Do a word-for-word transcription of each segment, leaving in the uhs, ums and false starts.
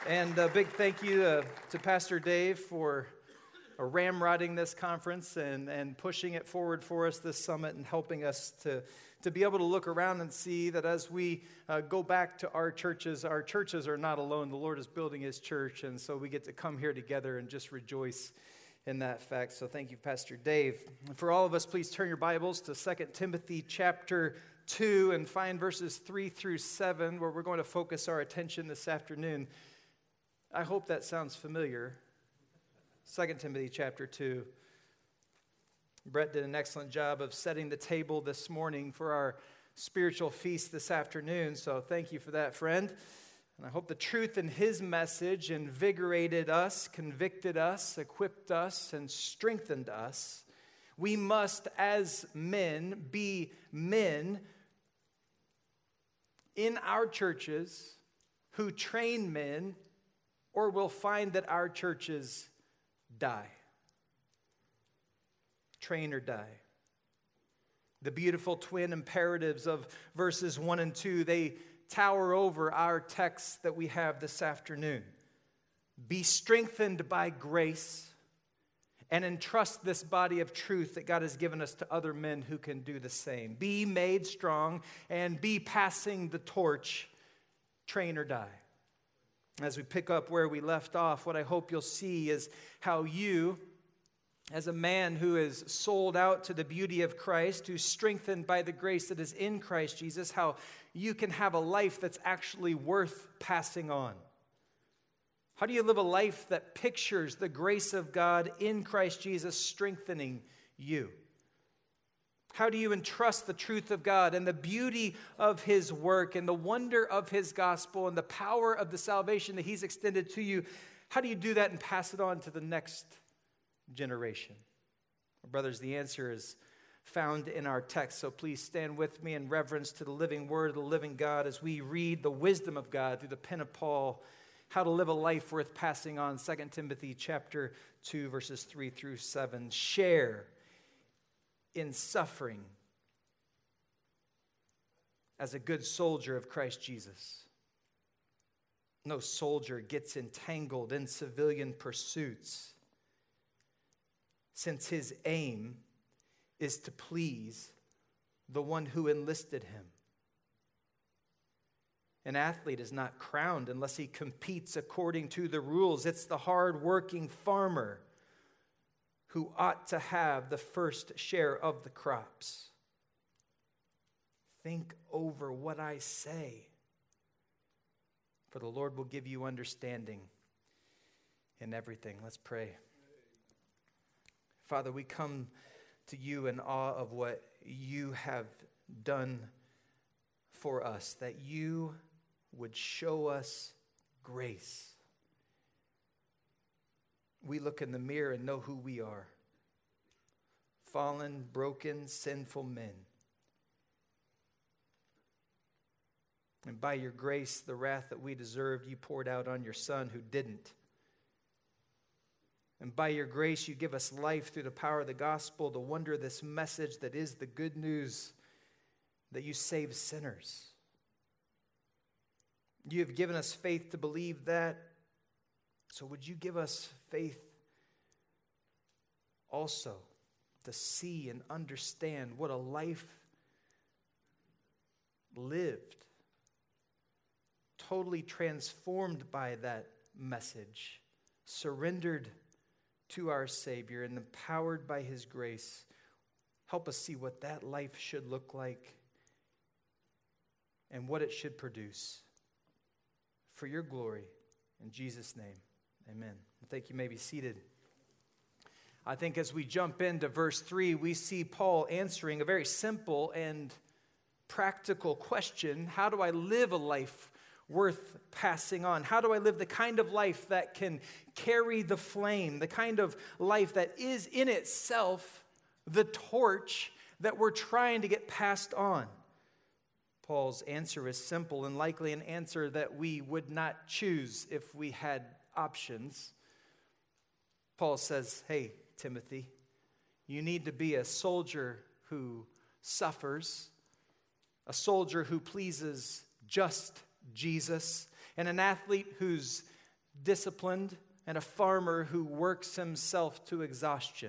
And a big thank you uh, to Pastor Dave for uh, ramrodding this conference and, and pushing it forward for us this summit and helping us to, to be able to look around and see that as we uh, go back to our churches, our churches are not alone. The Lord is building His church, and so we get to come here together and just rejoice in that fact. So thank you, Pastor Dave. And for all of us, please turn your Bibles to Second Timothy chapter two and find verses three through seven, where we're going to focus our attention this afternoon. I hope that sounds familiar. Second Timothy chapter two. Brett did an excellent job of setting the table this morning for our spiritual feast this afternoon, so thank you for that, friend. And I hope the truth in his message invigorated us, convicted us, equipped us, and strengthened us. We must, as men, be men in our churches who train men, or we'll find that our churches die. Train or die. The beautiful twin imperatives of verses one and two, they tower over our text that we have this afternoon. Be strengthened by grace and entrust this body of truth that God has given us to other men who can do the same. Be made strong and be passing the torch. Train or die. As we pick up where we left off, what I hope you'll see is how you, as a man who is sold out to the beauty of Christ, who's strengthened by the grace that is in Christ Jesus, how you can have a life that's actually worth passing on. How do you live a life that pictures the grace of God in Christ Jesus strengthening you? How do you entrust the truth of God and the beauty of His work and the wonder of His gospel and the power of the salvation that He's extended to you? How do you do that and pass it on to the next generation? Brothers, the answer is found in our text, so please stand with me in reverence to the living word of the living God as we read the wisdom of God through the pen of Paul, how to live a life worth passing on. Second Timothy chapter two, verses three through seven. Share in suffering as a good soldier of Christ Jesus. No soldier gets entangled in civilian pursuits, since his aim is to please the one who enlisted him. An athlete is not crowned unless he competes according to the rules. It's the hard-working farmer who ought to have the first share of the crops. Think over what I say, for the Lord will give you understanding in everything. Let's pray. Father, we come to you in awe of what you have done for us, that you would show us grace. We look in the mirror and know who we are. Fallen, broken, sinful men. And by your grace, the wrath that we deserved, you poured out on your Son who didn't. And by your grace, you give us life through the power of the gospel, the wonder of this message that is the good news that you save sinners. You have given us faith to believe that. So would you give us faith also to see and understand what a life lived, totally transformed by that message, surrendered to our Savior and empowered by His grace. Help us see what that life should look like and what it should produce for your glory. In Jesus' name. Amen. I think you may be seated. I think as we jump into verse three, we see Paul answering a very simple and practical question. How do I live a life worth passing on? How do I live the kind of life that can carry the flame, the kind of life that is in itself the torch that we're trying to get passed on? Paul's answer is simple and likely an answer that we would not choose if we had options. Paul says, hey, Timothy, you need to be a soldier who suffers, a soldier who pleases just Jesus, and an athlete whose disciplined, and a farmer who works himself to exhaustion.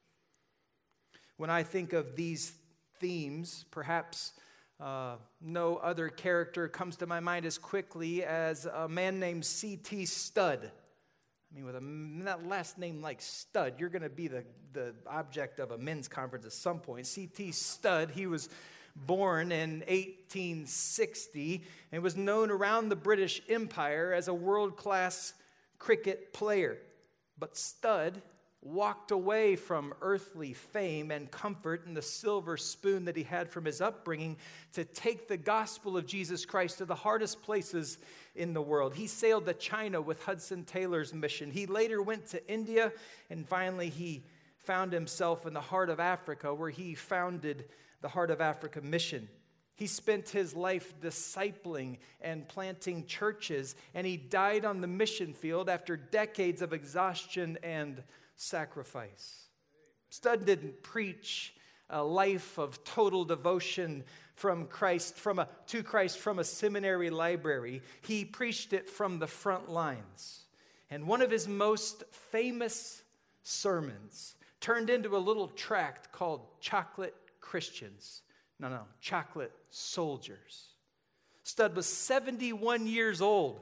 When I think of these themes, perhaps uh, no other character comes to my mind as quickly as a man named C T Studd. I mean, with a that last name like Studd, you're going to be the, the object of a men's conference at some point. C T Studd, he was born in eighteen sixty and was known around the British Empire as a world-class cricket player. But Studd walked away from earthly fame and comfort and the silver spoon that he had from his upbringing to take the gospel of Jesus Christ to the hardest places in the world. He sailed to China with Hudson Taylor's mission. He later went to India, and finally he found himself in the heart of Africa, where he founded the Heart of Africa mission. He spent his life discipling and planting churches, and he died on the mission field after decades of exhaustion and sacrifice. Studd didn't preach a life of total devotion from Christ, from a, to Christ from a seminary library. He preached it from the front lines. And one of his most famous sermons turned into a little tract called Chocolate Christians. No, no, Chocolate Soldiers. Studd was seventy-one years old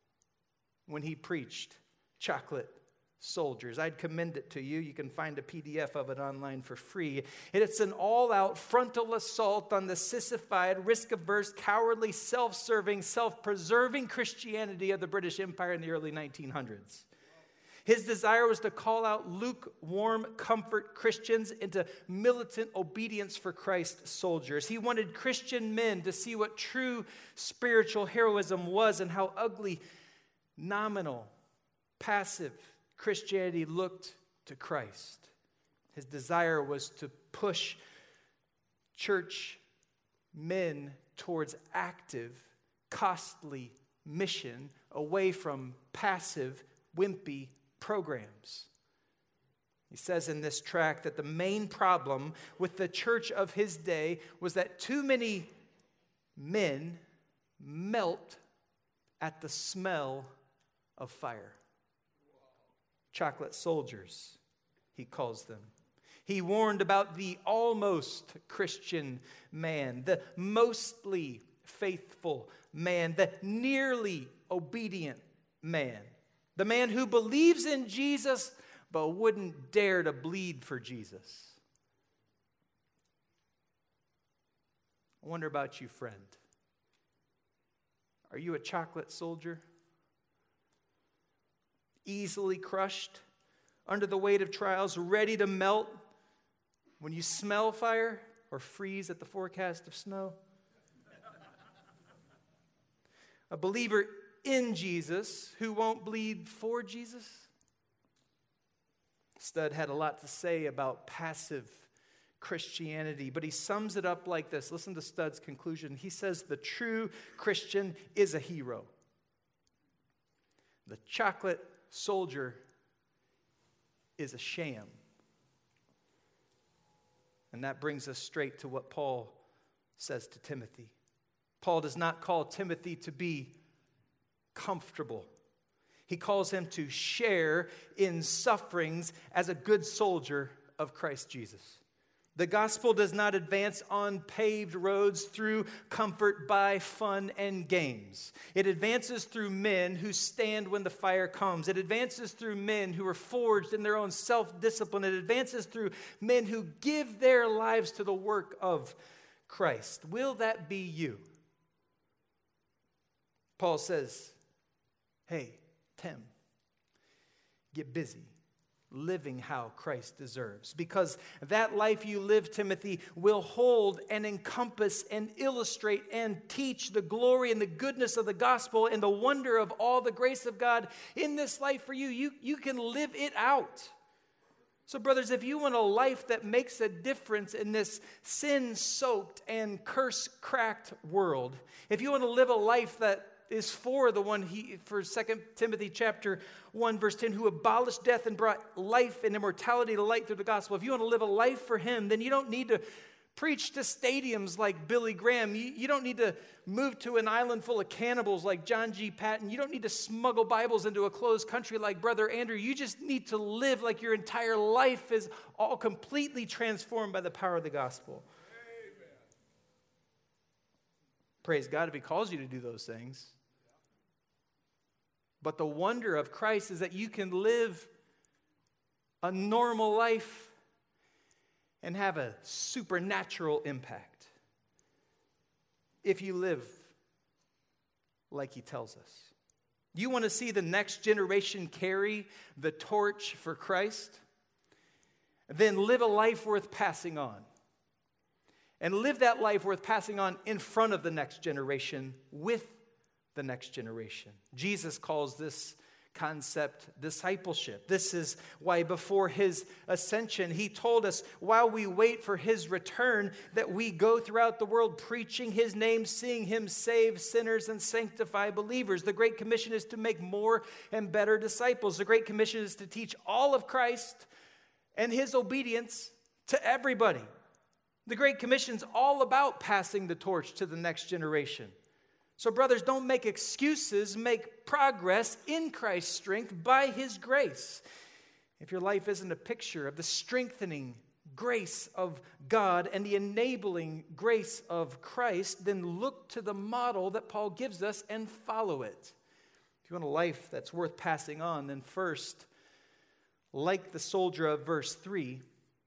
when he preached Chocolate Soldiers. I'd commend it to you. You can find a P D F of it online for free. It's an all-out frontal assault on the sissified, risk-averse, cowardly, self-serving, self-preserving Christianity of the British Empire in the early nineteen hundreds. His desire was to call out lukewarm comfort Christians into militant obedience for Christ soldiers. He wanted Christian men to see what true spiritual heroism was and how ugly, nominal, passive Christianity looked to Christ. His desire was to push church men towards active, costly mission away from passive, wimpy programs. He says in this tract that the main problem with the church of his day was that too many men melt at the smell of fire. Chocolate soldiers, he calls them. He warned about the almost Christian man, the mostly faithful man, the nearly obedient man, the man who believes in Jesus but wouldn't dare to bleed for Jesus. I wonder about you, friend. Are you a chocolate soldier? Easily crushed under the weight of trials, ready to melt when you smell fire or freeze at the forecast of snow? A believer in Jesus who won't bleed for Jesus? Studd had a lot to say about passive Christianity, but he sums it up like this. Listen to Studd's conclusion. He says the true Christian is a hero. The chocolate soldier is a sham. And that brings us straight to what Paul says to Timothy. Paul does not call Timothy to be comfortable. He calls him to share in sufferings as a good soldier of Christ Jesus. The gospel does not advance on paved roads through comfort by fun and games. It advances through men who stand when the fire comes. It advances through men who are forged in their own self-discipline. It advances through men who give their lives to the work of Christ. Will that be you? Paul says, hey, Tim, get busy living how Christ deserves. Because that life you live, Timothy, will hold and encompass and illustrate and teach the glory and the goodness of the gospel and the wonder of all the grace of God in this life for you. You, you can live it out. So, brothers, if you want a life that makes a difference in this sin-soaked and curse-cracked world, if you want to live a life that is for the one he for Second Timothy chapter one verse ten, who abolished death and brought life and immortality to light through the gospel. If you want to live a life for him, then you don't need to preach to stadiums like Billy Graham. You, you don't need to move to an island full of cannibals like John G. Patton. You don't need to smuggle Bibles into a closed country like Brother Andrew. You just need to live like your entire life is all completely transformed by the power of the gospel. Amen. Praise God if He calls you to do those things. But the wonder of Christ is that you can live a normal life and have a supernatural impact if you live like He tells us. You want to see the next generation carry the torch for Christ? Then live a life worth passing on. And live that life worth passing on in front of the next generation, with the next generation. Jesus calls this concept discipleship. This is why before His ascension, He told us while we wait for His return that we go throughout the world preaching His name, seeing Him save sinners and sanctify believers. The Great Commission is to make more and better disciples. The Great Commission is to teach all of Christ and His obedience to everybody. The Great Commission is all about passing the torch to the next generation. So brothers, don't make excuses, make progress in Christ's strength by His grace. If your life isn't a picture of the strengthening grace of God and the enabling grace of Christ, then look to the model that Paul gives us and follow it. If you want a life that's worth passing on, then first, like the soldier of verse three,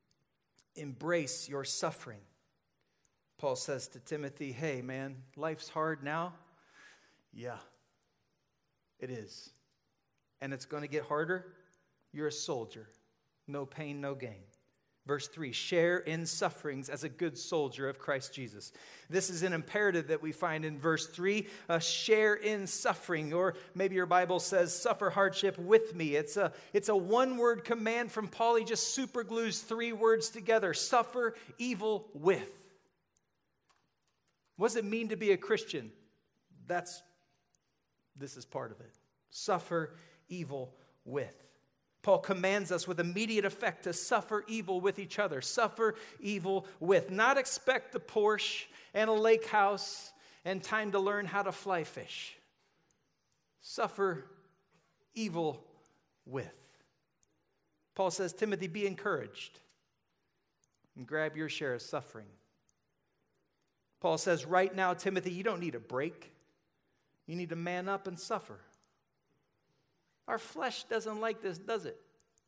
embrace your suffering. Paul says to Timothy, hey man, life's hard now. Yeah, it is. And it's going to get harder. You're a soldier. No pain, no gain. Verse three, share in sufferings as a good soldier of Christ Jesus. This is an imperative that we find in verse three, uh, share in suffering, or maybe your Bible says suffer hardship with me. It's a, it's a one-word command from Paul. He just superglues three words together, suffer evil with. What does it mean to be a Christian? That's, this is part of it. Suffer evil with. Paul commands us with immediate effect to suffer evil with each other. Suffer evil with. Not expect the Porsche and a lake house and time to learn how to fly fish. Suffer evil with. Paul says, Timothy, be encouraged and grab your share of suffering. Paul says, right now, Timothy, you don't need a break. You need to man up and suffer. Our flesh doesn't like this, does it?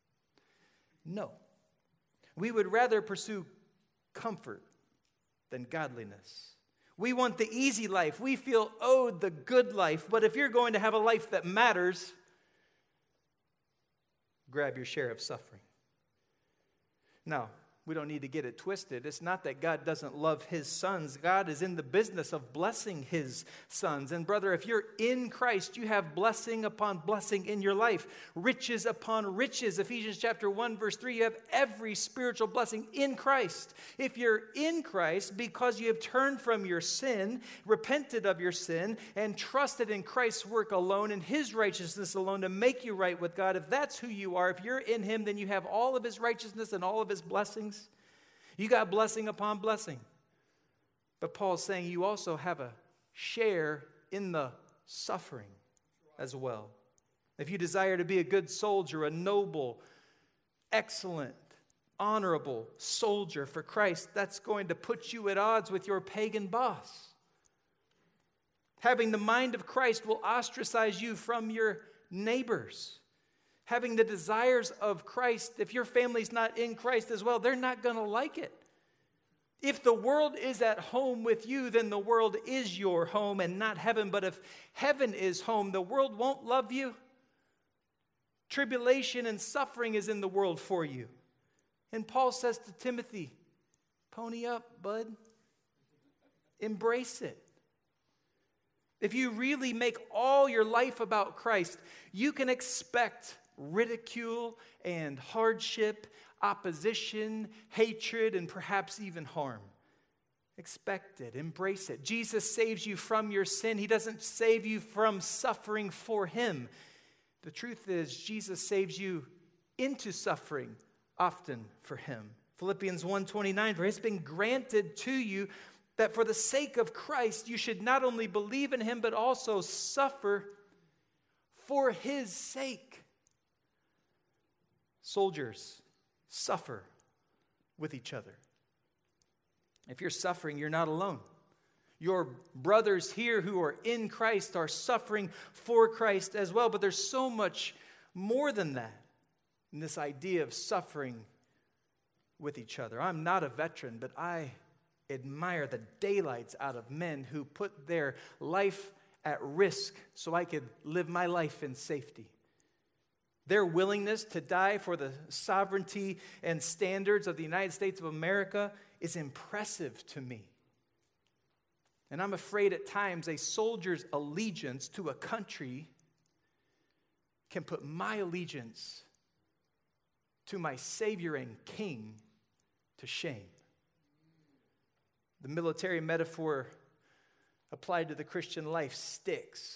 No. We would rather pursue comfort than godliness. We want the easy life. We feel owed the good life. But if you're going to have a life that matters, grab your share of suffering. Now, we don't need to get it twisted. It's not that God doesn't love His sons. God is in the business of blessing His sons. And brother, if you're in Christ, you have blessing upon blessing in your life. Riches upon riches. Ephesians chapter one, verse three, you have every spiritual blessing in Christ. If you're in Christ because you have turned from your sin, repented of your sin, and trusted in Christ's work alone and His righteousness alone to make you right with God, if that's who you are, if you're in Him, then you have all of His righteousness and all of His blessings. You got blessing upon blessing. But Paul's saying you also have a share in the suffering as well. If you desire to be a good soldier, a noble, excellent, honorable soldier for Christ, that's going to put you at odds with your pagan boss. Having the mind of Christ will ostracize you from your neighbors. Having the desires of Christ, if your family's not in Christ as well, they're not going to like it. If the world is at home with you, then the world is your home and not heaven. But if heaven is home, the world won't love you. Tribulation and suffering is in the world for you. And Paul says to Timothy, pony up, bud. Embrace it. If you really make all your life about Christ, you can expect ridicule and hardship, opposition, hatred, and perhaps even harm. Expect it. Embrace it. Jesus saves you from your sin. He doesn't save you from suffering for Him. The truth is, Jesus saves you into suffering often for Him. Philippians one twenty-nine, for it's been granted to you that for the sake of Christ you should not only believe in him, but also suffer for his sake. Soldiers, suffer with each other. If you're suffering, you're not alone. Your brothers here who are in Christ are suffering for Christ as well. But there's so much more than that in this idea of suffering with each other. I'm not a veteran, but I admire the daylights out of men who put their life at risk so I could live my life in safety. Their willingness to die for the sovereignty and standards of the United States of America is impressive to me. And I'm afraid at times a soldier's allegiance to a country can put my allegiance to my Savior and King to shame. The military metaphor applied to the Christian life sticks.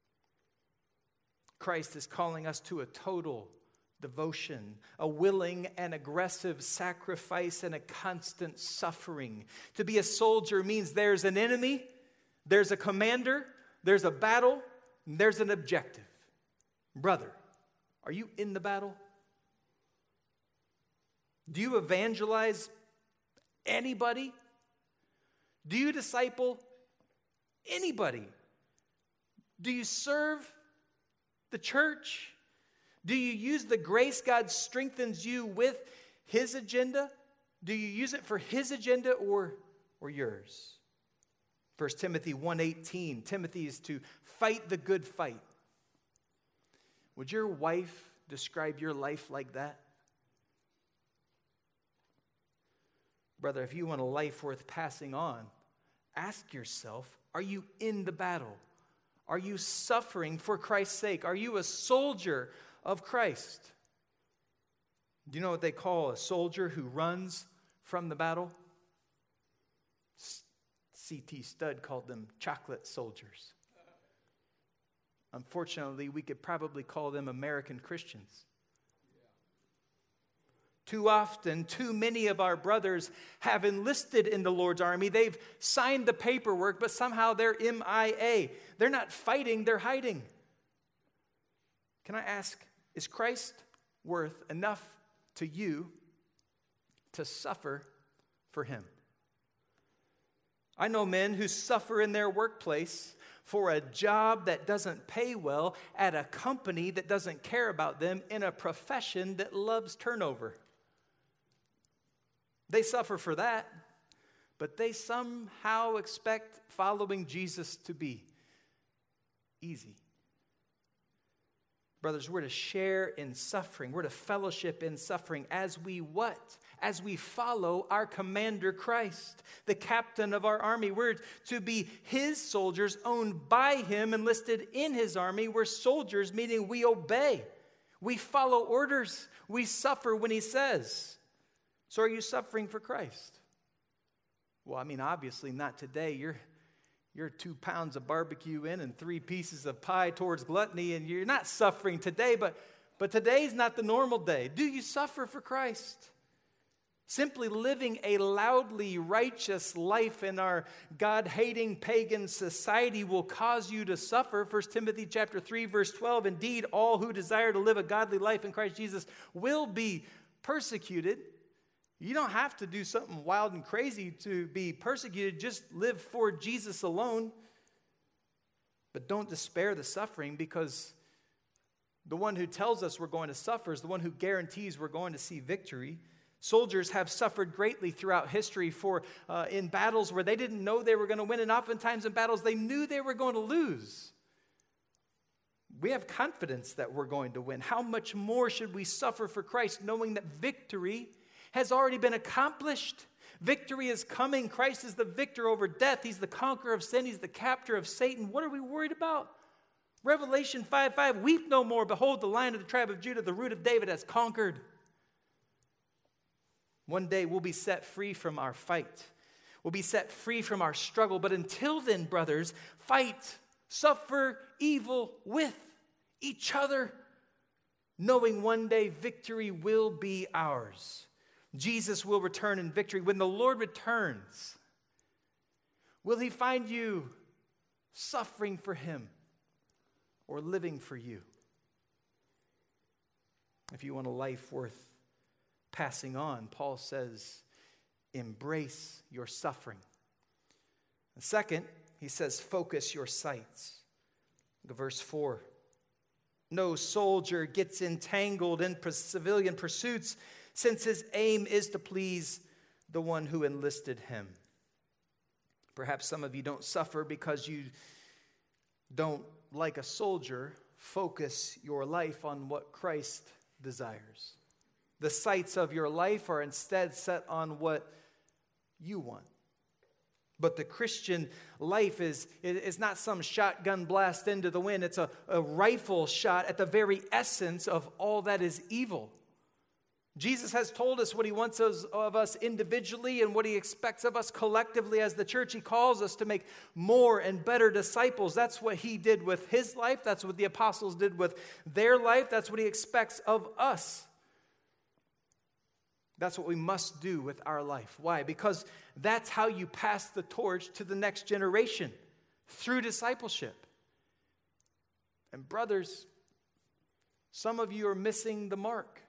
Christ is calling us to a total devotion, a willing and aggressive sacrifice, and a constant suffering. To be a soldier means there's an enemy, there's a commander, there's a battle, and there's an objective. Brother, are you in the battle? Do you evangelize anybody? Do you disciple anybody? Do you serve the church? Do you use the grace God strengthens you with his agenda? Do you use it for his agenda or, or yours? First Timothy one eighteen, Timothy is to fight the good fight. Would your wife describe your life like that? Brother, if you want a life worth passing on, ask yourself, are you in the battle? Are you suffering for Christ's sake? Are you a soldier of Christ? Do you know what they call a soldier who runs from the battle? C T Studd called them chocolate soldiers. Unfortunately, we could probably call them American Christians. Too often, too many of our brothers have enlisted in the Lord's army. They've signed the paperwork, but somehow they're M I A. They're not fighting, they're hiding. Can I ask, is Christ worth enough to you to suffer for him? I know men who suffer in their workplace for a job that doesn't pay well at a company that doesn't care about them in a profession that loves turnover. They suffer for that, but they somehow expect following Jesus to be easy. Brothers, we're to share in suffering. We're to fellowship in suffering as we what? As we follow our commander Christ, the captain of our army. We're to be his soldiers, owned by him, enlisted in his army. We're soldiers, meaning we obey. We follow orders. We suffer when he says. So are you suffering for Christ? Well, I mean, obviously not today. You're You're two pounds of barbecue in and three pieces of pie towards gluttony, and you're not suffering today, but, but today's not the normal day. Do you suffer for Christ? Simply living a loudly righteous life in our God-hating pagan society will cause you to suffer. First Timothy chapter three, verse twelve, indeed, all who desire to live a godly life in Christ Jesus will be persecuted. You don't have to do something wild and crazy to be persecuted. Just live for Jesus alone. But don't despair the suffering, because the one who tells us we're going to suffer is the one who guarantees we're going to see victory. Soldiers have suffered greatly throughout history for uh, in battles where they didn't know they were going to win, and oftentimes in battles they knew they were going to lose. We have confidence that we're going to win. How much more should we suffer for Christ, knowing that victory has already been accomplished? Victory is coming. Christ is the victor over death. He's the conqueror of sin. He's the captor of Satan. What are we worried about? Revelation five five, weep no more. Behold, the Lion of the tribe of Judah, the Root of David, has conquered. One day we'll be set free from our fight. We'll be set free from our struggle. But until then, brothers, fight, suffer evil with each other, knowing one day victory will be ours. Jesus will return in victory. When the Lord returns, will he find you suffering for him or living for you? If you want a life worth passing on, Paul says, embrace your suffering. And second, he says, focus your sights. Look at verse four. No soldier gets entangled in civilian pursuits, since his aim is to please the one who enlisted him. Perhaps some of you don't suffer because you don't, like a soldier, focus your life on what Christ desires. The sights of your life are instead set on what you want. But the Christian life is, is not some shotgun blast into the wind. It's a, a rifle shot at the very essence of all that is evil. Jesus has told us what he wants us, of us individually and what he expects of us collectively as the church. He calls us to make more and better disciples. That's what he did with his life. That's what the apostles did with their life. That's what he expects of us. That's what we must do with our life. Why? Because that's how you pass the torch to the next generation, through discipleship. And brothers, some of you are missing the mark.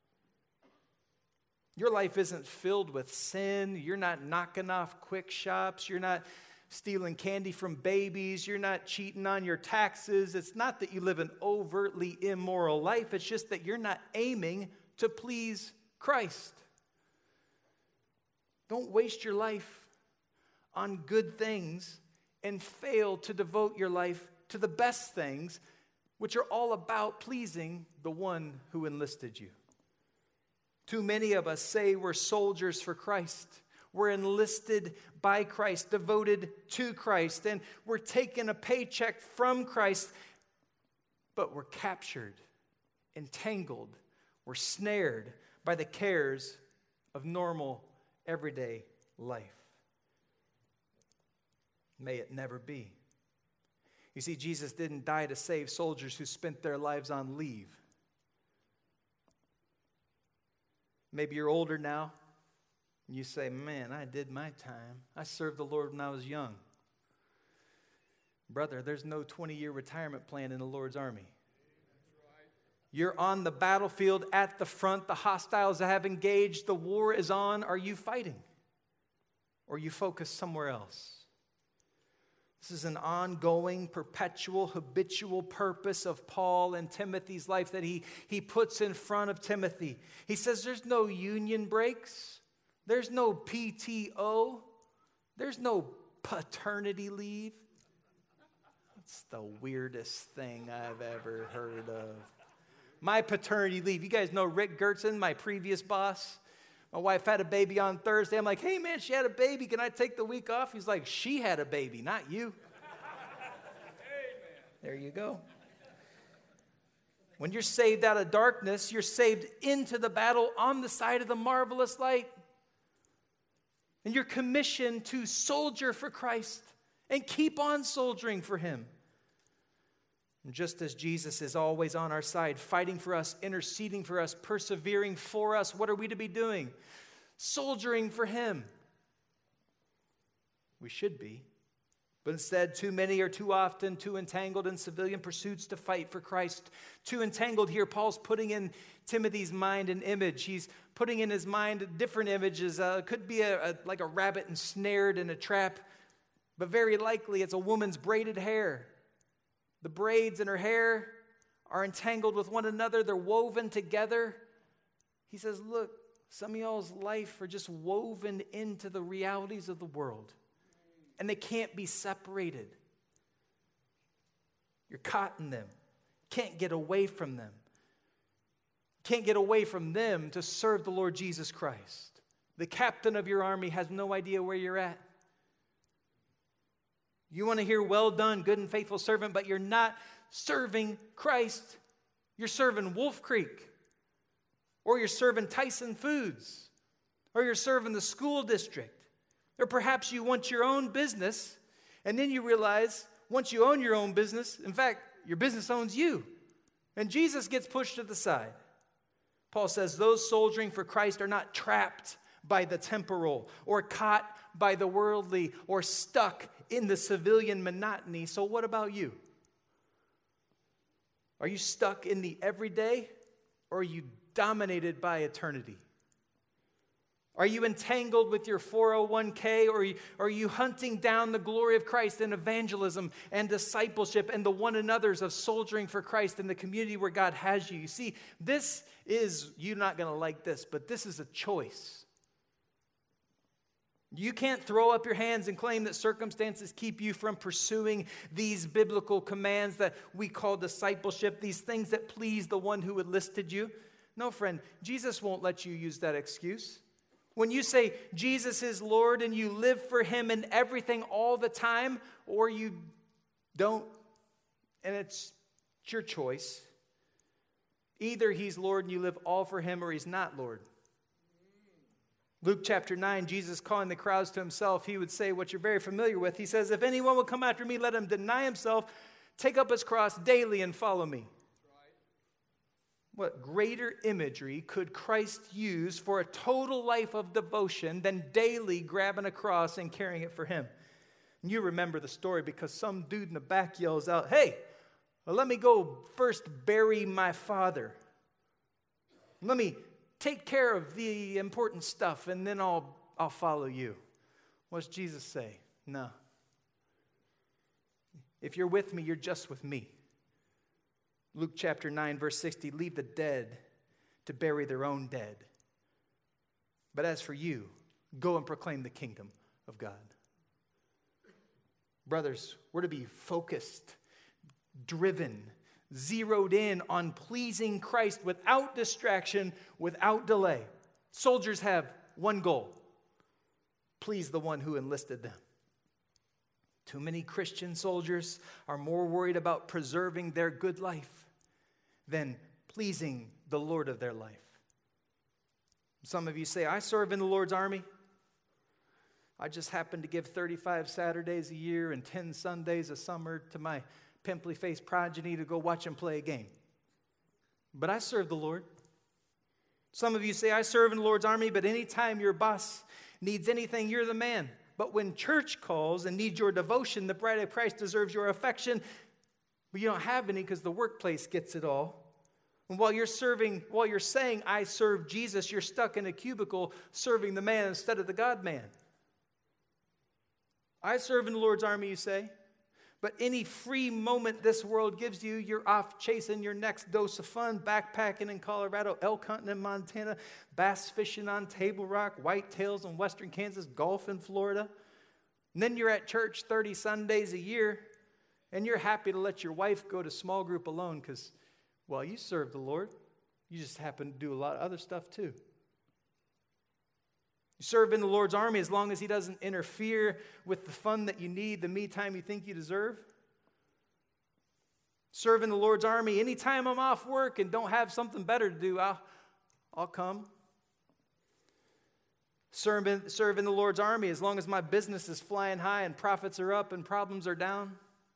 Your life isn't filled with sin. You're not knocking off quick shops. You're not stealing candy from babies. You're not cheating on your taxes. It's not that you live an overtly immoral life. It's just that you're not aiming to please Christ. Don't waste your life on good things and fail to devote your life to the best things, which are all about pleasing the one who enlisted you. Too many of us say we're soldiers for Christ. We're enlisted by Christ, devoted to Christ, and we're taking a paycheck from Christ, but we're captured, entangled, we're snared by the cares of normal everyday life. May it never be. You see, Jesus didn't die to save soldiers who spent their lives on leave. Maybe you're older now, and you say, man, I did my time. I served the Lord when I was young. Brother, there's no twenty-year retirement plan in the Lord's army. You're on the battlefield at the front. The hostiles have engaged. The war is on. Are you fighting? Or are you focused somewhere else? This is an ongoing, perpetual, habitual purpose of Paul and Timothy's life that he, he puts in front of Timothy. He says there's no union breaks. There's no P T O. There's no paternity leave. That's the weirdest thing I've ever heard of. My paternity leave. You guys know Rick Gertson, my previous boss? My wife had a baby on Thursday. I'm like, hey, man, she had a baby. Can I take the week off? He's like, she had a baby, not you. There you go. When you're saved out of darkness, you're saved into the battle on the side of the marvelous light. And you're commissioned to soldier for Christ and keep on soldiering for him. And just as Jesus is always on our side, fighting for us, interceding for us, persevering for us, what are we to be doing? Soldiering for him. We should be. But instead, too many are too often too entangled in civilian pursuits to fight for Christ. Too entangled here. Paul's putting in Timothy's mind an image. He's putting in his mind different images. Uh, it could be a, a, like a rabbit ensnared in a trap, but very likely it's a woman's braided hair. The braids in her hair are entangled with one another. They're woven together. He says, look, some of y'all's life are just woven into the realities of the world. And they can't be separated. You're caught in them. Can't get away from them. Can't get away from them to serve the Lord Jesus Christ. The captain of your army has no idea where you're at. You want to hear, well done, good and faithful servant, but you're not serving Christ. You're serving Wolf Creek. Or you're serving Tyson Foods. Or you're serving the school district. Or perhaps you want your own business, and then you realize once you own your own business, in fact, your business owns you. And Jesus gets pushed to the side. Paul says those soldiering for Christ are not trapped by the temporal or caught by the worldly or stuck in the civilian monotony. So what about you? Are you stuck in the everyday, or are you dominated by eternity? Are you entangled with your four oh one k, or are you, are you hunting down the glory of Christ in evangelism and discipleship and the one another's of soldiering for Christ in the community where God has you? You see, this is, you're not going to like this, but this is a choice. You can't throw up your hands and claim that circumstances keep you from pursuing these biblical commands that we call discipleship, these things that please the one who enlisted you. No, friend, Jesus won't let you use that excuse. When you say Jesus is Lord and you live for him in everything all the time, or you don't, and it's, it's your choice. Either he's Lord and you live all for him, or he's not Lord. Luke chapter nine, Jesus calling the crowds to himself, he would say what you're very familiar with. He says, if anyone will come after me, let him deny himself, take up his cross daily and follow me. What greater imagery could Christ use for a total life of devotion than daily grabbing a cross and carrying it for him? And you remember the story because some dude in the back yells out, hey, well, let me go first bury my father. Let me take care of the important stuff, and then I'll, I'll follow you. What's Jesus say? No. If you're with me, you're just with me. Luke chapter nine, verse sixty, leave the dead to bury their own dead. But as for you, go and proclaim the kingdom of God. Brothers, we're to be focused, driven, zeroed in on pleasing Christ without distraction, without delay. Soldiers have one goal: please the one who enlisted them. Too many Christian soldiers are more worried about preserving their good life than pleasing the Lord of their life. Some of you say, I serve in the Lord's army. I just happen to give thirty-five Saturdays a year and ten Sundays a summer to my pimply-faced progeny to go watch them play a game. But I serve the Lord. Some of you say, I serve in the Lord's army, but anytime your boss needs anything, you're the man. But when church calls and needs your devotion, the bride of Christ deserves your affection, but you don't have any because the workplace gets it all. And while you're serving, while you're saying, I serve Jesus, you're stuck in a cubicle serving the man instead of the God-man. I serve in the Lord's army, you say, but any free moment this world gives you, you're off chasing your next dose of fun, backpacking in Colorado, elk hunting in Montana, bass fishing on Table Rock, whitetails in western Kansas, golf in Florida. And then you're at church thirty Sundays a year, and you're happy to let your wife go to small group alone because, well, you serve the Lord. You just happen to do a lot of other stuff too. You serve in the Lord's army as long as he doesn't interfere with the fun that you need, the me time you think you deserve. Serve in the Lord's army anytime I'm off work and don't have something better to do, I'll, I'll come. Serve in, serve in the Lord's army as long as my business is flying high and profits are up and problems are down.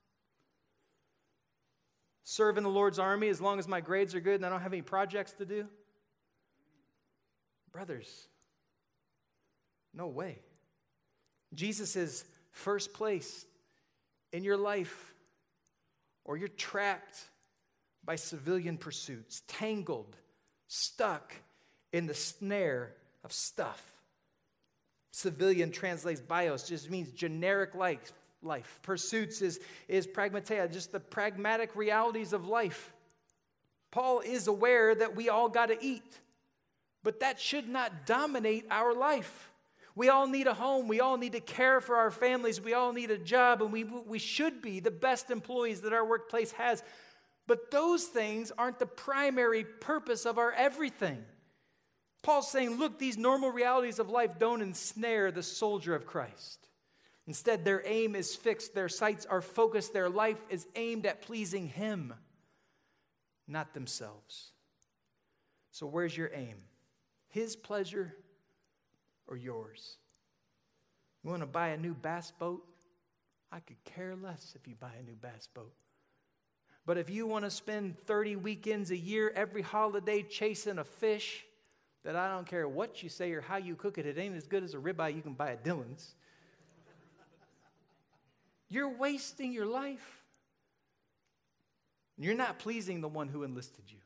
Serve in the Lord's army as long as my grades are good and I don't have any projects to do. Brothers, no way. Jesus is first place in your life, or you're trapped by civilian pursuits, tangled, stuck in the snare of stuff. Civilian translates bios, just means generic life. Life. Pursuits is, is pragmatia, just the pragmatic realities of life. Paul is aware that we all got to eat, but that should not dominate our life. We all need a home. We all need to care for our families. We all need a job, and we, we should be the best employees that our workplace has. But those things aren't the primary purpose of our everything. Paul's saying, look, these normal realities of life don't ensnare the soldier of Christ. Instead, their aim is fixed, their sights are focused, their life is aimed at pleasing him, not themselves. So where's your aim? His pleasure or yours? You want to buy a new bass boat? I could care less if you buy a new bass boat. But if you want to spend thirty weekends a year, every holiday chasing a fish, that I don't care what you say or how you cook it, it ain't as good as a ribeye you can buy at Dillon's. You're wasting your life. You're not pleasing the one who enlisted you.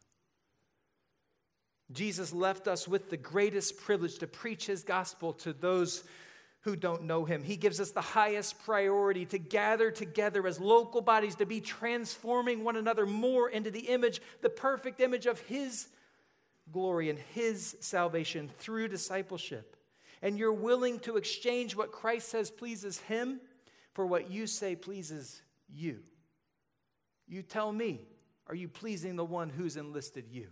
Jesus left us with the greatest privilege to preach his gospel to those who don't know him. He gives us the highest priority to gather together as local bodies to be transforming one another more into the image, the perfect image of his glory and his salvation through discipleship. And you're willing to exchange what Christ says pleases him for what you say pleases you. You tell me, are you pleasing the one who's enlisted you?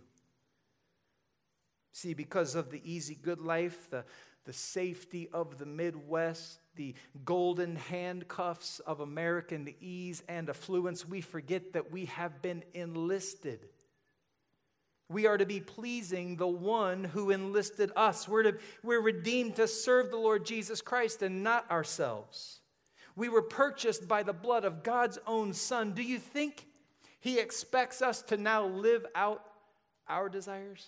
See, because of the easy good life, the, the safety of the Midwest, the golden handcuffs of American ease and affluence, we forget that we have been enlisted. We are to be pleasing the one who enlisted us. We're, to, we're redeemed to serve the Lord Jesus Christ and not ourselves. We were purchased by the blood of God's own Son. Do you think he expects us to now live out our desires?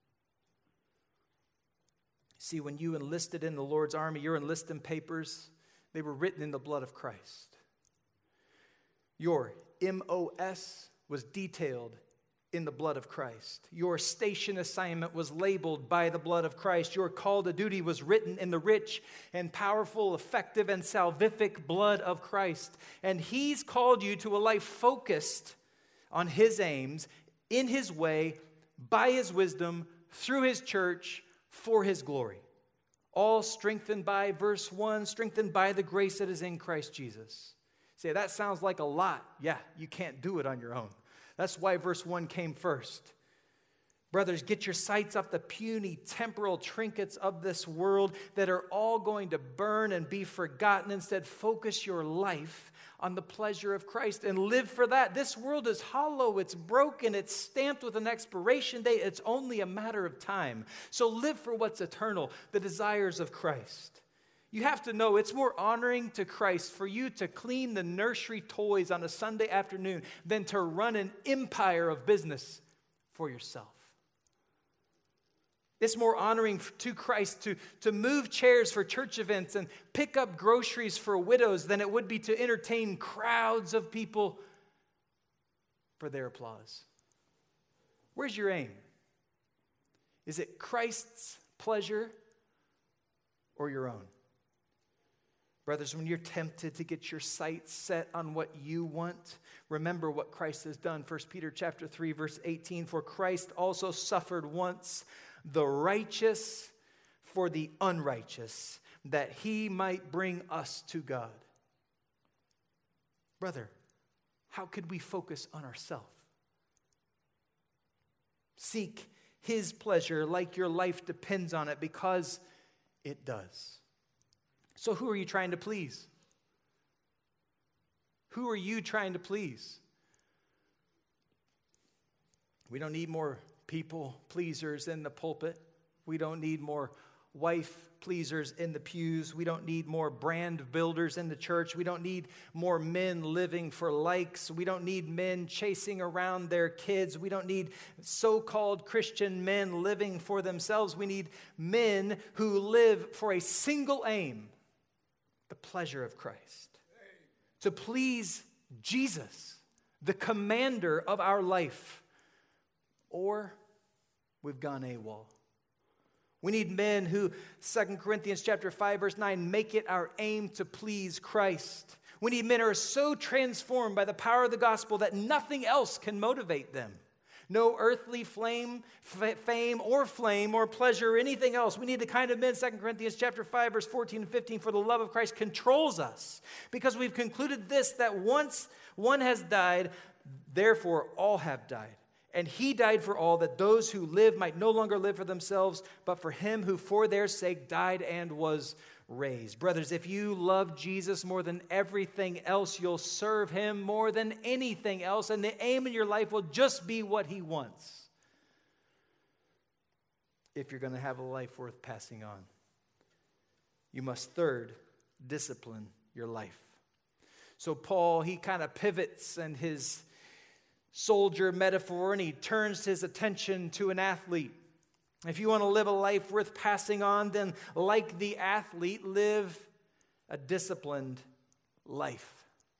See, when you enlisted in the Lord's army, your enlisting papers, they were written in the blood of Christ. Your M O S was detailed in the blood of Christ. Your station assignment was labeled by the blood of Christ. Your call to duty was written in the rich and powerful, effective, and salvific blood of Christ. And he's called you to a life focused on his aims, in his way, by his wisdom, through his church, for his glory. All strengthened by, verse one, strengthened by the grace that is in Christ Jesus. Say, that sounds like a lot. Yeah, you can't do it on your own. That's why verse one came first. Brothers, get your sights off the puny temporal trinkets of this world that are all going to burn and be forgotten. Instead, focus your life on the pleasure of Christ and live for that. This world is hollow, it's broken, it's stamped with an expiration date. It's only a matter of time. So live for what's eternal, the desires of Christ. You have to know it's more honoring to Christ for you to clean the nursery toys on a Sunday afternoon than to run an empire of business for yourself. It's more honoring to Christ to, to move chairs for church events and pick up groceries for widows than it would be to entertain crowds of people for their applause. Where's your aim? Is it Christ's pleasure or your own? Brothers, when you're tempted to get your sights set on what you want, remember what Christ has done. First Peter chapter three, verse eighteen, for Christ also suffered once, the righteous for the unrighteous, that he might bring us to God. Brother, how could we focus on ourselves? Seek his pleasure like your life depends on it, because it does. So who are you trying to please? Who are you trying to please? We don't need more people pleasers in the pulpit. We don't need more wife pleasers in the pews. We don't need more brand builders in the church. We don't need more men living for likes. We don't need men chasing around their kids. We don't need so-called Christian men living for themselves. We need men who live for a single aim, the pleasure of Christ, to please Jesus, the commander of our life. Or we've gone AWOL. We need men who, Second Corinthians chapter five, verse nine, make it our aim to please Christ. We need men who are so transformed by the power of the gospel that nothing else can motivate them. No earthly flame, f- fame or flame or pleasure or anything else. We need the kind of men, Second Corinthians chapter five, verse fourteen and fifteen, for the love of Christ controls us, because we've concluded this, that once one has died, therefore all have died. And he died for all, that those who live might no longer live for themselves, but for him who for their sake died and was raised. Brothers, if you love Jesus more than everything else, you'll serve him more than anything else, and the aim in your life will just be what he wants, if you're going to have a life worth passing on. You must, third, discipline your life. So Paul, he kind of pivots in his soldier metaphor, and he turns his attention to an athlete. If you want to live a life worth passing on, then like the athlete, live a disciplined life.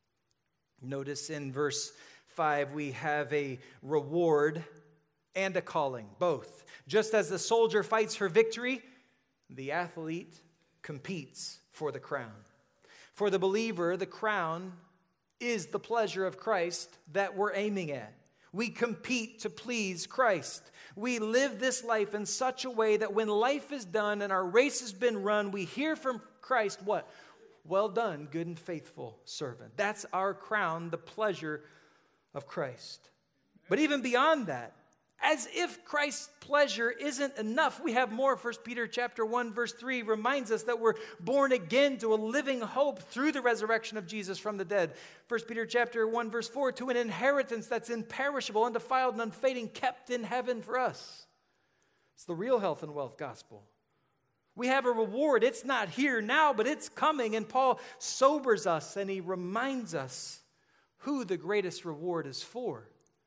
Notice in verse five, we have a reward and a calling, both. Just as the soldier fights for victory, the athlete competes for the crown. For the believer, the crown is the pleasure of Christ that we're aiming at. We compete to please Christ. We live this life in such a way that when life is done and our race has been run, we hear from Christ what? Well done, good and faithful servant. That's our crown, the pleasure of Christ. But even beyond that, as if Christ's pleasure isn't enough, we have more. First Peter chapter one, verse three reminds us that we're born again to a living hope through the resurrection of Jesus from the dead. First Peter chapter one, verse four, to an inheritance that's imperishable, undefiled, and unfading, kept in heaven for us. It's the real health and wealth gospel. We have a reward. It's not here now, but it's coming. And Paul sobers us and he reminds us who the greatest reward is for.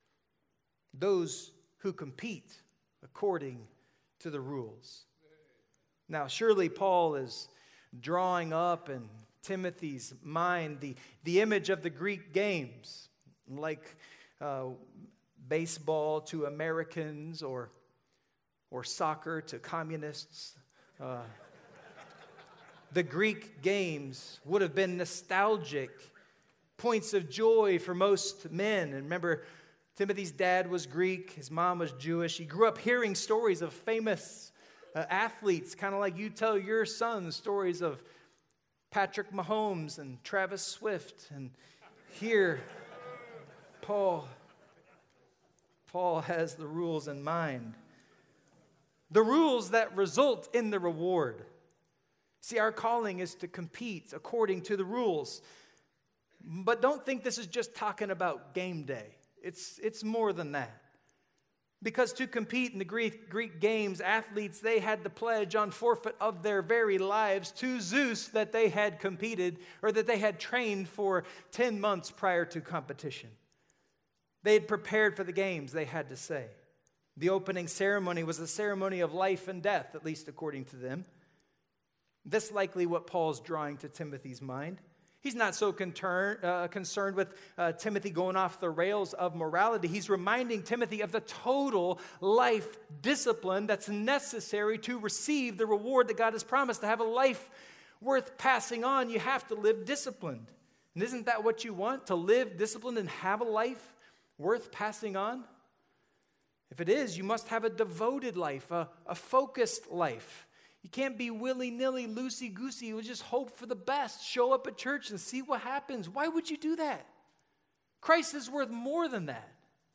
Those who compete according to the rules. Now, surely Paul is drawing up in Timothy's mind the, the image of the Greek games, like uh, baseball to Americans or, or soccer to communists. Uh, the Greek games would have been nostalgic points of joy for most men. And remember, Timothy's dad was Greek. His mom was Jewish. He grew up hearing stories of famous uh, athletes, kind of like you tell your son stories of Patrick Mahomes and Travis Swift. And here, Paul, Paul has the rules in mind. The rules that result in the reward. See, our calling is to compete according to the rules. But don't think this is just talking about game day. It's, it's more than that. Because to compete in the Greek, Greek games, athletes, they had to pledge on forfeit of their very lives to Zeus that they had competed or that they had trained for ten months prior to competition. They had prepared for the games, they had to say. The opening ceremony was a ceremony of life and death, at least according to them. This likely what Paul's drawing to Timothy's mind. He's not so concern, uh, concerned with uh, Timothy going off the rails of morality. He's reminding Timothy of the total life discipline that's necessary to receive the reward that God has promised. To have a life worth passing on, you have to live disciplined. And isn't that what you want? To live disciplined and have a life worth passing on? If it is, you must have a devoted life, a, a focused life. You can't be willy-nilly, loosey-goosey. You just hope for the best. Show up at church and see what happens. Why would you do that? Christ is worth more than that.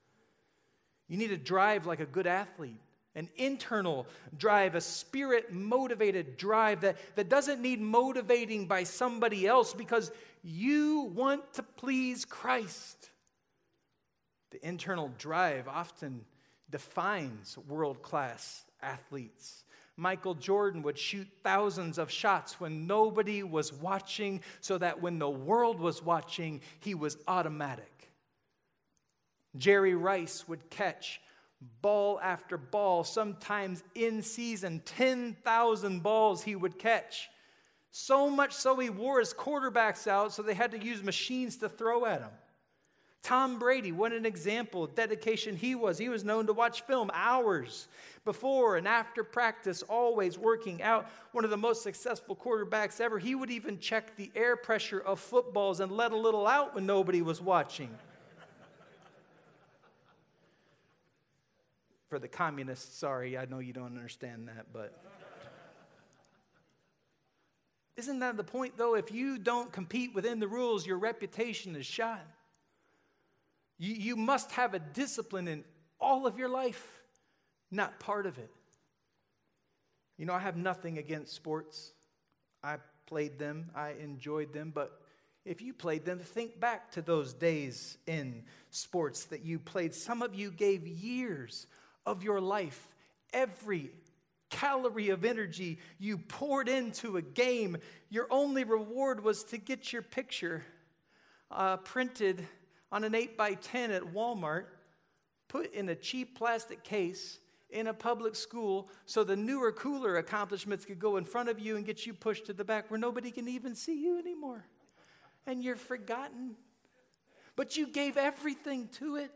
You need to drive like a good athlete, an internal drive, a spirit-motivated drive that, that doesn't need motivating by somebody else because you want to please Christ. The internal drive often defines world-class athletes. Michael Jordan would shoot thousands of shots when nobody was watching, so that when the world was watching, he was automatic. Jerry Rice would catch ball after ball, sometimes in season, ten thousand balls he would catch. So much so he wore his quarterbacks out, so they had to use machines to throw at him. Tom Brady, what an example of dedication he was. He was known to watch film hours before and after practice, always working out. One of the most successful quarterbacks ever. He would even check the air pressure of footballs and let a little out when nobody was watching. For the communists, sorry, I know you don't understand that, but isn't that the point, though? If you don't compete within the rules, your reputation is shot. You, you must have a discipline in all of your life, not part of it. You know, I have nothing against sports. I played them. I enjoyed them. But if you played them, think back to those days in sports that you played. Some of you gave years of your life, every calorie of energy you poured into a game. Your only reward was to get your picture uh, printed on an eight by ten at Walmart put in a cheap plastic case in a public school so the newer, cooler accomplishments could go in front of you and get you pushed to the back where nobody can even see you anymore. And you're forgotten. But you gave everything to it.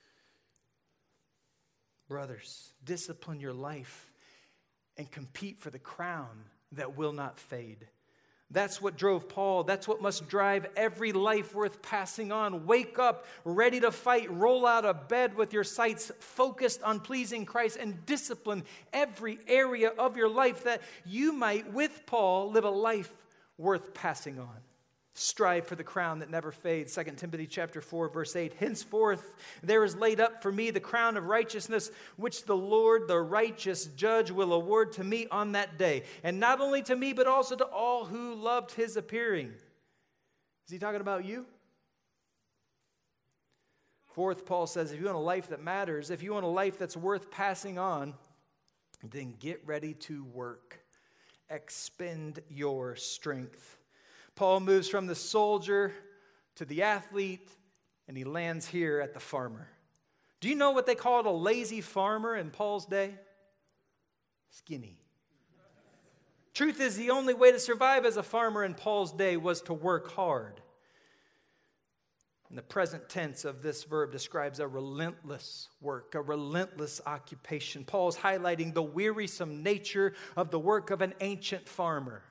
Brothers, discipline your life and compete for the crown that will not fade. That's what drove Paul. That's what must drive every life worth passing on. Wake up, ready to fight. Roll out of bed with your sights focused on pleasing Christ, and discipline every area of your life that you might, with Paul, live a life worth passing on. Strive for the crown that never fades. Second Timothy chapter four, verse eight. Henceforth there is laid up for me the crown of righteousness, which the Lord, the righteous judge, will award to me on that day. And not only to me, but also to all who loved his appearing. Is he talking about you? Fourth, Paul says, if you want a life that matters, if you want a life that's worth passing on, then get ready to work. Expend your strength. Paul moves from the soldier to the athlete, and he lands here at the farmer. Do you know what they called a lazy farmer in Paul's day? Skinny. Truth is, the only way to survive as a farmer in Paul's day was to work hard. And the present tense of this verb describes a relentless work, a relentless occupation. Paul's highlighting the wearisome nature of the work of an ancient farmer.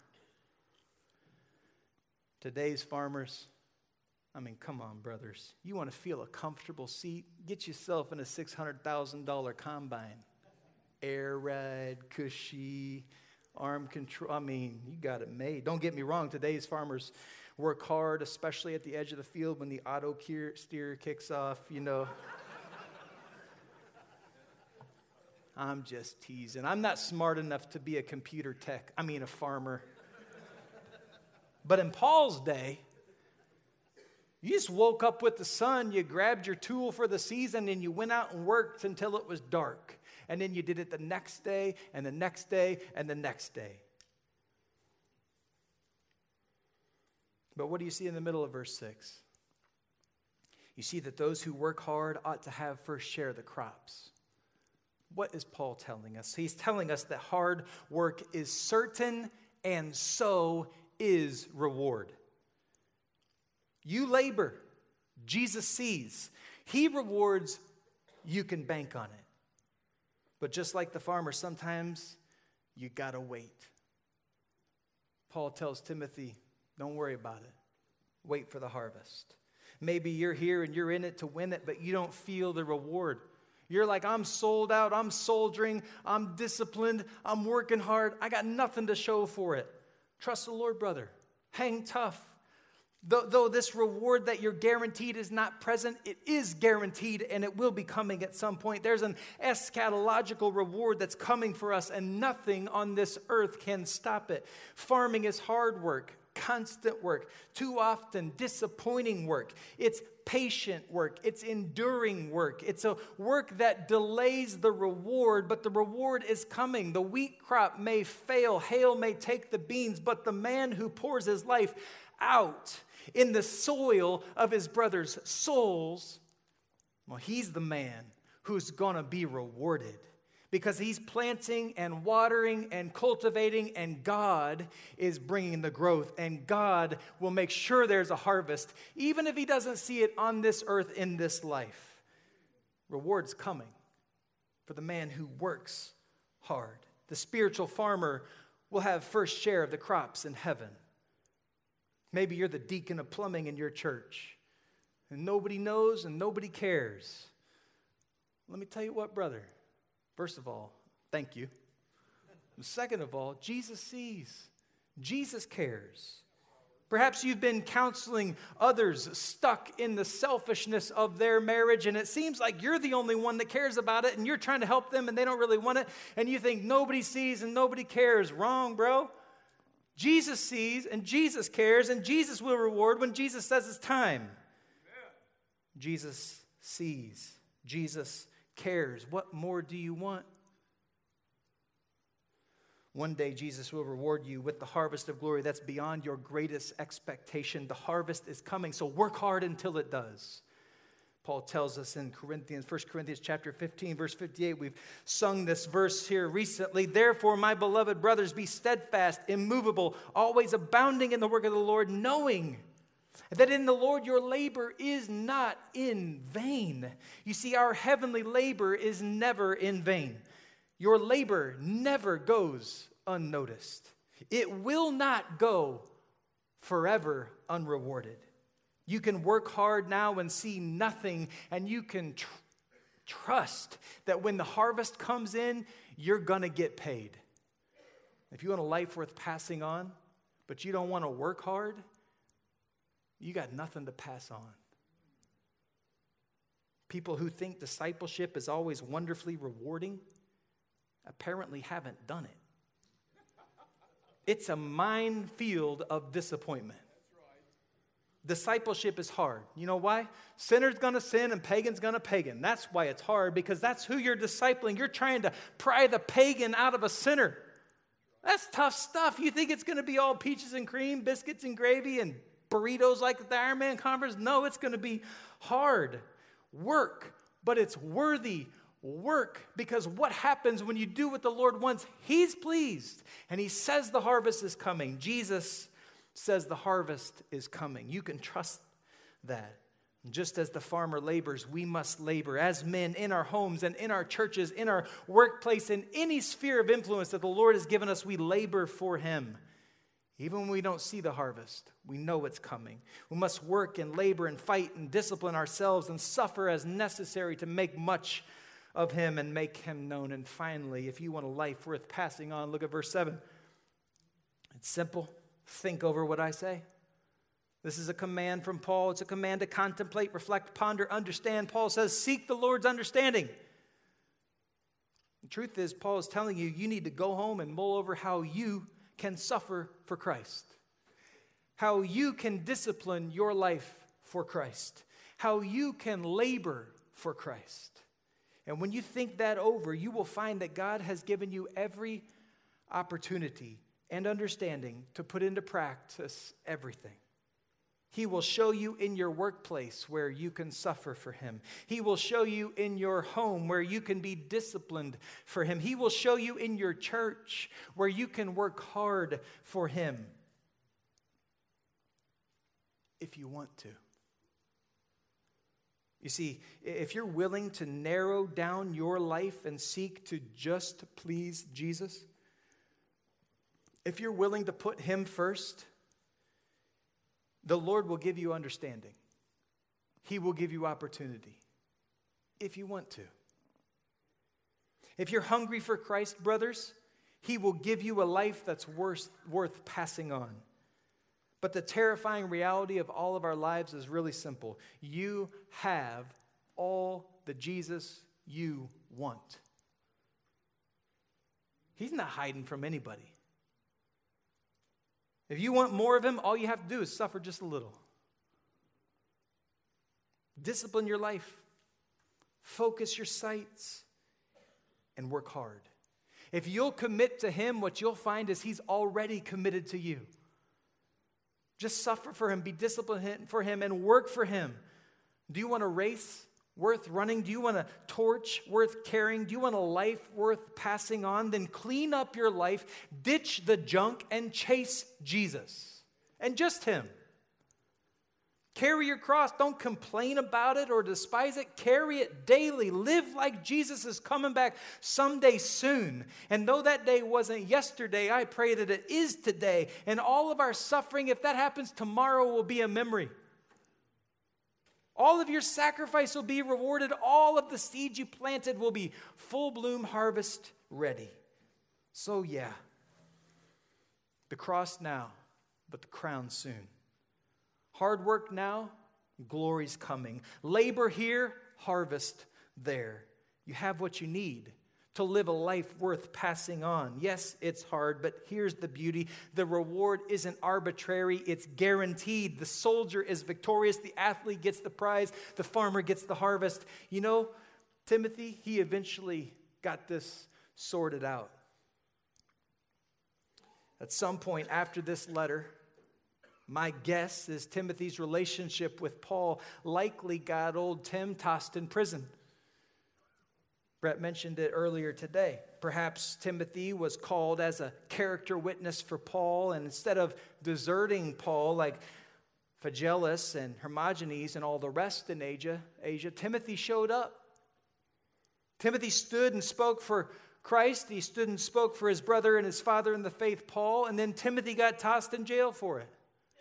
Today's farmers, I mean, come on, brothers. You want to feel a comfortable seat? Get yourself in a six hundred thousand dollars combine. Air ride, cushy, arm control. I mean, you got it made. Don't get me wrong. Today's farmers work hard, especially at the edge of the field when the auto steer kicks off, you know. I'm just teasing. I'm not smart enough to be a computer tech. I mean, a farmer. But in Paul's day, you just woke up with the sun, you grabbed your tool for the season, and you went out and worked until it was dark. And then you did it the next day, and the next day, and the next day. But what do you see in the middle of verse six? You see that those who work hard ought to have first share of the crops. What is Paul telling us? He's telling us that hard work is certain, and so is reward. You labor, Jesus sees. He rewards, you can bank on it. But just like the farmer, sometimes you gotta wait. Paul tells Timothy, don't worry about it. Wait for the harvest. Maybe you're here and you're in it to win it, but you don't feel the reward. You're like, I'm sold out, I'm soldiering, I'm disciplined, I'm working hard. I got nothing to show for it. Trust the Lord, brother. Hang tough. Though, though this reward that you're guaranteed is not present, it is guaranteed and it will be coming at some point. There's an eschatological reward that's coming for us, and nothing on this earth can stop it. Farming is hard work, constant work, too often disappointing work. It's patient work. It's enduring work. It's a work that delays the reward, but the reward is coming. The wheat crop may fail, hail may take the beans, but the man who pours his life out in the soil of his brother's souls, well, he's the man who's going to be rewarded. Because he's planting and watering and cultivating, and God is bringing the growth, and God will make sure there's a harvest, even if he doesn't see it on this earth in this life. Reward's coming for the man who works hard. The spiritual farmer will have first share of the crops in heaven. Maybe you're the deacon of plumbing in your church, and nobody knows and nobody cares. Let me tell you what, brother. First of all, thank you. And second of all, Jesus sees. Jesus cares. Perhaps you've been counseling others stuck in the selfishness of their marriage, and it seems like you're the only one that cares about it, and you're trying to help them, and they don't really want it, and you think nobody sees and nobody cares. Wrong, bro. Jesus sees, and Jesus cares, and Jesus will reward when Jesus says it's time. Yeah. Jesus sees. Jesus cares. What more do you want? One day Jesus will reward you with the harvest of glory that's beyond your greatest expectation. The harvest is coming, so work hard until it does. Paul tells us in Corinthians, First Corinthians chapter fifteen, verse fifty-eight. We've sung this verse here recently. Therefore, my beloved brothers, be steadfast, immovable, always abounding in the work of the Lord, knowing that in the Lord your labor is not in vain. You see, our heavenly labor is never in vain. Your labor never goes unnoticed. It will not go forever unrewarded. You can work hard now and see nothing, and you can tr- trust that when the harvest comes in, you're going to get paid. If you want a life worth passing on, but you don't want to work hard, you got nothing to pass on. People who think discipleship is always wonderfully rewarding apparently haven't done it. It's a minefield of disappointment. Discipleship is hard. You know why? Sinner's going to sin and pagan's going to pagan. That's why it's hard, because that's who you're discipling. You're trying to pry the pagan out of a sinner. That's tough stuff. You think it's going to be all peaches and cream, biscuits and gravy, and burritos like at the Iron Man conference? No, it's going to be hard work, but it's worthy work, because what happens when you do what the Lord wants? He's pleased, and he says the harvest is coming. Jesus says the harvest is coming. You can trust that. Just as the farmer labors, we must labor as men in our homes and in our churches, in our workplace, in any sphere of influence that the Lord has given us. We labor for him. Even when we don't see the harvest, we know it's coming. We must work and labor and fight and discipline ourselves and suffer as necessary to make much of him and make him known. And finally, if you want a life worth passing on, look at verse seven. It's simple. Think over what I say. This is a command from Paul. It's a command to contemplate, reflect, ponder, understand. Paul says, seek the Lord's understanding. The truth is, Paul is telling you, you need to go home and mull over how you can suffer for Christ, how you can discipline your life for Christ, how you can labor for Christ. And when you think that over, you will find that God has given you every opportunity and understanding to put into practice everything. He will show you in your workplace where you can suffer for him. He will show you in your home where you can be disciplined for him. He will show you in your church where you can work hard for him, if you want to. You see, if you're willing to narrow down your life and seek to just please Jesus, if you're willing to put him first, the Lord will give you understanding. He will give you opportunity, if you want to. If you're hungry for Christ, brothers, he will give you a life that's worth, worth passing on. But the terrifying reality of all of our lives is really simple. You have all the Jesus you want. He's not hiding from anybody. If you want more of him, all you have to do is suffer just a little. Discipline your life. Focus your sights. And work hard. If you'll commit to him, what you'll find is he's already committed to you. Just suffer for him, be disciplined for him, and work for him. Do you want a race worth running? Do you want a torch worth carrying? Do you want a life worth passing on? Then clean up your life, ditch the junk, and chase Jesus. And just him. Carry your cross. Don't complain about it or despise it. Carry it daily. Live like Jesus is coming back someday soon. And though that day wasn't yesterday, I pray that it is today. And all of our suffering, if that happens tomorrow, will be a memory. All of your sacrifice will be rewarded. All of the seeds you planted will be full bloom harvest ready. So yeah, the cross now, but the crown soon. Hard work now, glory's coming. Labor here, harvest there. You have what you need to live a life worth passing on. Yes, it's hard, but here's the beauty. The reward isn't arbitrary, it's guaranteed. The soldier is victorious, the athlete gets the prize, the farmer gets the harvest. You know, Timothy, he eventually got this sorted out. At some point after this letter, My guess is Timothy's relationship with Paul likely got old Tim tossed in prison. Brett mentioned it earlier today. Perhaps Timothy was called as a character witness for Paul, and instead of deserting Paul like Phygellus and Hermogenes and all the rest in Asia, Asia, Timothy showed up. Timothy stood and spoke for Christ. He stood and spoke for his brother and his father in the faith, Paul, and then Timothy got tossed in jail for it.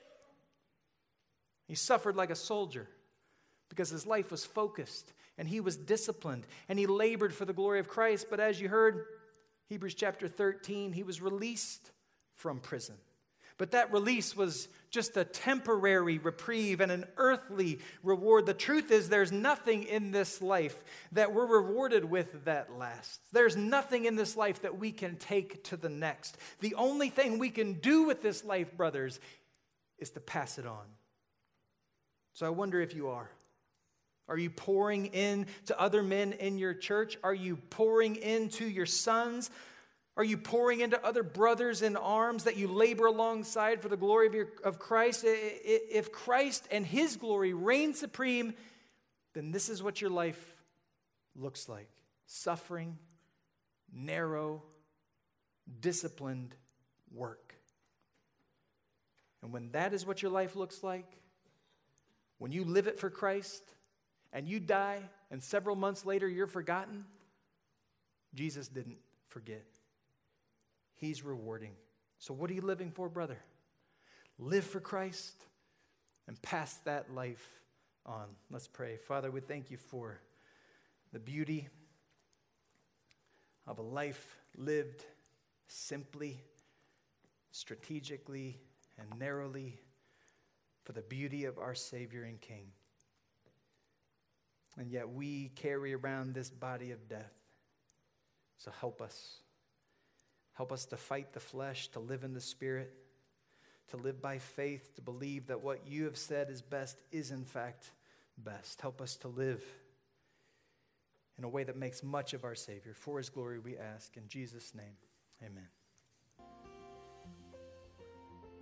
He suffered like a soldier because his life was focused and he was disciplined and he labored for the glory of Christ. But as you heard, Hebrews chapter thirteen, he was released from prison. But that release was just a temporary reprieve and an earthly reward. The truth is, there's nothing in this life that we're rewarded with that lasts. There's nothing in this life that we can take to the next. The only thing we can do with this life, brothers, is to pass it on. So I wonder if you are. Are you pouring in to other men in your church? Are you pouring into your sons? Are you pouring into other brothers in arms that you labor alongside for the glory of, your, of Christ? If Christ and his glory reign supreme, then this is what your life looks like. Suffering, narrow, disciplined work. And when that is what your life looks like, when you live it for Christ and you die and several months later you're forgotten, Jesus didn't forget. He's rewarding. So what are you living for, brother? Live for Christ and pass that life on. Let's pray. Father, we thank you for the beauty of a life lived simply, strategically, and narrowly for the beauty of our Savior and King. And yet we carry around this body of death. So help us. Help us to fight the flesh, to live in the Spirit, to live by faith, to believe that what you have said is best is in fact best. Help us to live in a way that makes much of our Savior. For his glory we ask. In Jesus' name, amen.